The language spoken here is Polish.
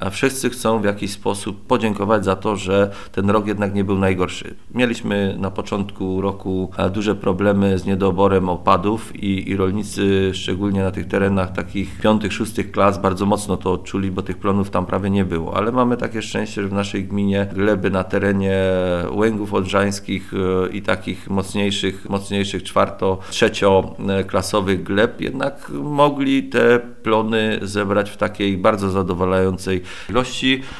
a wszyscy chcą w jakiś sposób podziękować za to, że ten rok jednak nie był najgorszy. Mieliśmy na początku roku duże problemy z niedoborem opadów i rolnicy, szczególnie na tych terenach takich 5., 6. klas, bardzo mocno to odczuli, bo tych plonów tam prawie nie było. Ale mamy takie szczęście, że w naszej gminie gleby na terenie Łęgów Odrzańskich i takich mocniejszych 4., 3. klasowych gleb jednak mogli te plony zebrać w takiej bardzo zadowalającej ilości.